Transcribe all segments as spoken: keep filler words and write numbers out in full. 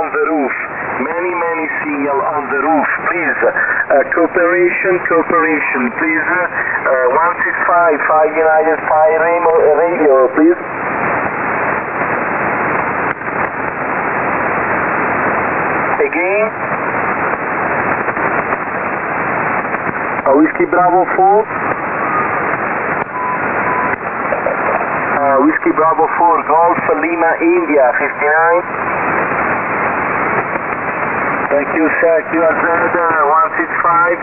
on the roof. Many, many signal on the roof. Please, uh, cooperation, cooperation. Please, uh, one six five, five United five radio, please. Again. Uh, Whiskey Bravo four. Uh, Whiskey Bravo four, Golf Lima India fifty-nine. Thank you, sir. Q R Z uh, one six five.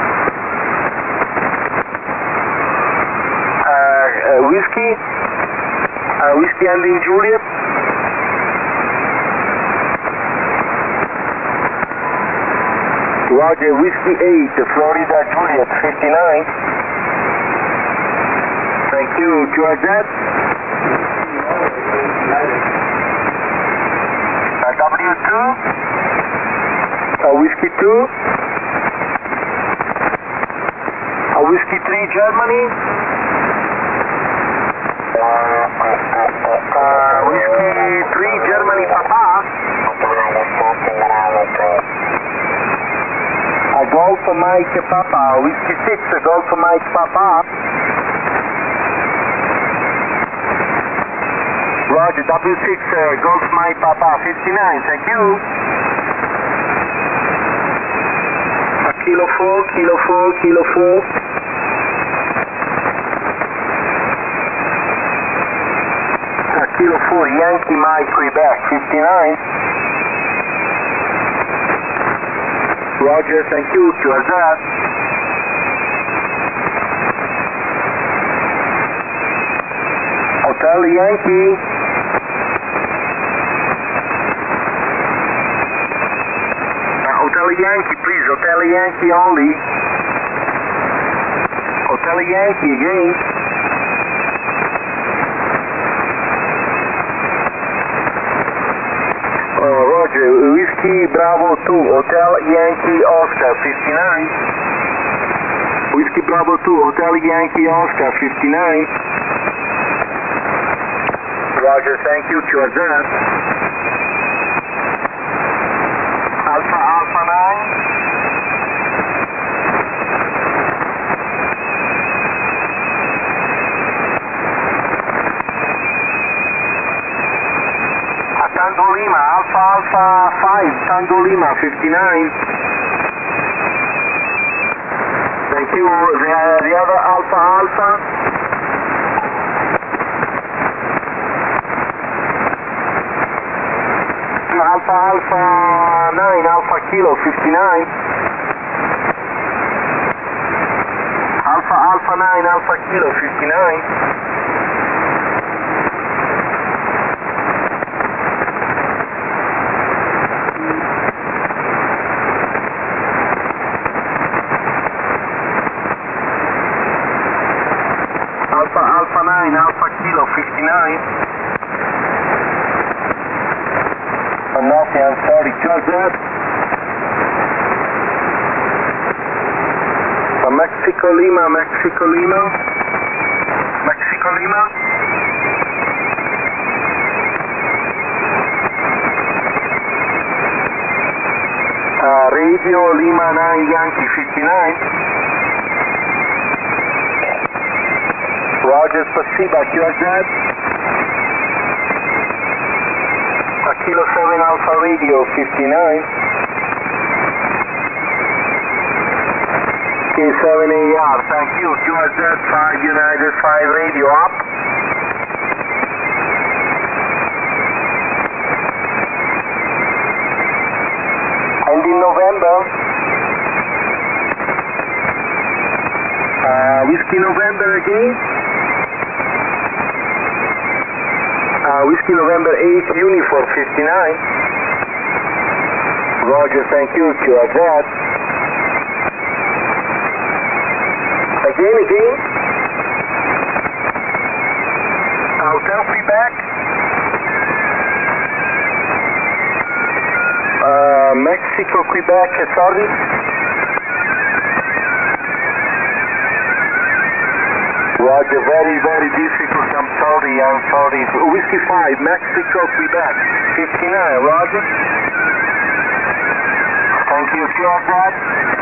Uh, uh, whiskey. Uh, whiskey ending Juliet. Roger, Whiskey eight, Florida Juliet fifty-nine. Thank you, Q R Z. Uh, W two. Uh, Whiskey two. Uh, Whiskey three, Germany. Uh, Whiskey three, Germany, Papa. Uh, Golf Mike Papa. Whiskey six, Golf Mike Papa. Roger, W six, uh, Golf Mike Papa fifty-nine. Thank you. Kilo four, Kilo four, Kilo four. Uh, Kilo four, Yankee Mike Quebec, fifty-nine. Roger, thank you, Q R Z. Hotel Yankee. Hotel Yankee, please, Hotel Yankee only. Hotel Yankee again. Oh, Roger, Whiskey Bravo two, Hotel Yankee Oscar fifty-nine. Whiskey Bravo two, Hotel Yankee Oscar fifty-nine. Roger, thank you, Q R Z. Alpha Alpha nine. Uh, Tango Lima, Alpha Alpha five, Tango Lima fifty-nine. Thank you. The, the other Alpha Alpha. Alpha Alpha nine, Alpha Kilo fifty-nine. Alpha Alpha nine, Alpha Kilo fifty-nine. Alpha Alpha nine, Alpha Kilo fifty-nine. Nothing, I'm sorry, Q R Z. Uh, Mexico Lima, Mexico Lima. Mexico Lima. Uh, Radio Lima nine, Yankee fifty-nine. Roger, Spasiba, Q R Z. Kilo seven Alpha Radio fifty-nine. K seven A R, thank you. Q R Z five United five Radio up. And in November, uh, Whiskey November again. Uh, Whiskey November eight, Uniform fifty-nine. Roger, thank you, Q R Z. Again, again. Hotel Quebec. Uh, Mexico, Quebec, sorry. Roger, very, very difficult, I'm sorry. sorry, I'm sorry. Whiskey five, Mexico, Quebec. fifty-nine, roger. Thank you, Sierra.